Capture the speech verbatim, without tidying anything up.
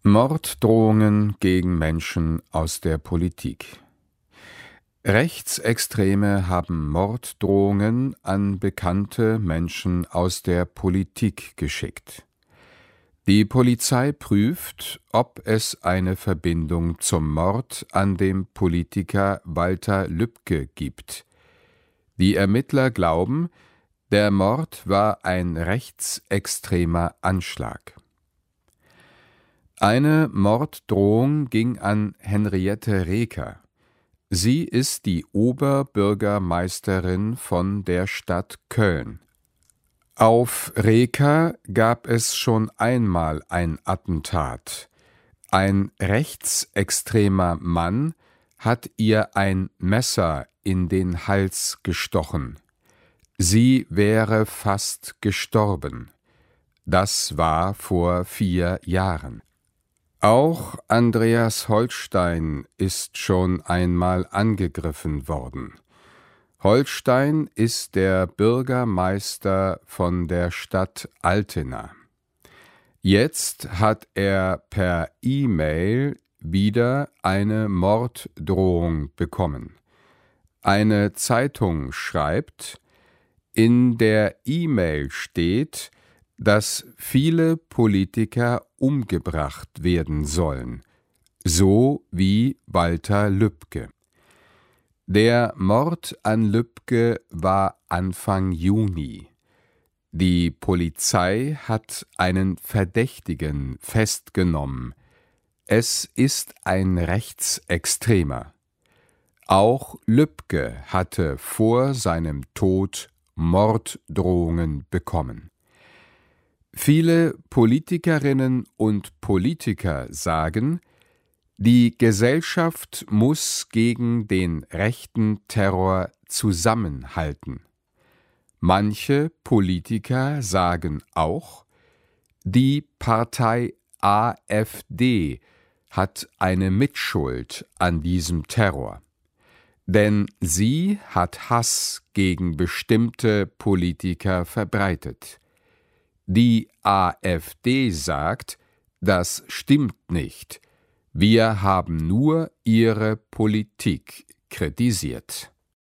Morddrohungen gegen Menschen aus der Politik. Rechtsextreme haben Morddrohungen an bekannte Menschen aus der Politik geschickt. Die Polizei prüft, ob es eine Verbindung zum Mord an dem Politiker Walter Lübcke gibt. Die Ermittler glauben, der Mord war ein rechtsextremer Anschlag. Eine Morddrohung ging an Henriette Reker. Sie ist die Oberbürgermeisterin von der Stadt Köln. Auf Reker gab es schon einmal ein Attentat. Ein rechtsextremer Mann hat ihr ein Messer in den Hals gestochen. Sie wäre fast gestorben. Das war vor vier Jahren. Auch Andreas Holstein ist schon einmal angegriffen worden. Holstein ist der Bürgermeister von der Stadt Altena. Jetzt hat er per E-Mail wieder eine Morddrohung bekommen. Eine Zeitung schreibt, in der E-Mail steht, dass viele Politiker umgebracht werden sollen, so wie Walter Lübcke. Der Mord an Lübcke war Anfang Juni. Die Polizei hat einen Verdächtigen festgenommen. Es ist ein Rechtsextremer. Auch Lübcke hatte vor seinem Tod Morddrohungen bekommen. Viele Politikerinnen und Politiker sagen, die Gesellschaft muss gegen den rechten Terror zusammenhalten. Manche Politiker sagen auch, die Partei AfD hat eine Mitschuld an diesem Terror. Denn sie hat Hass gegen bestimmte Politiker verbreitet. Die AfD sagt, das stimmt nicht. Wir haben nur ihre Politik kritisiert.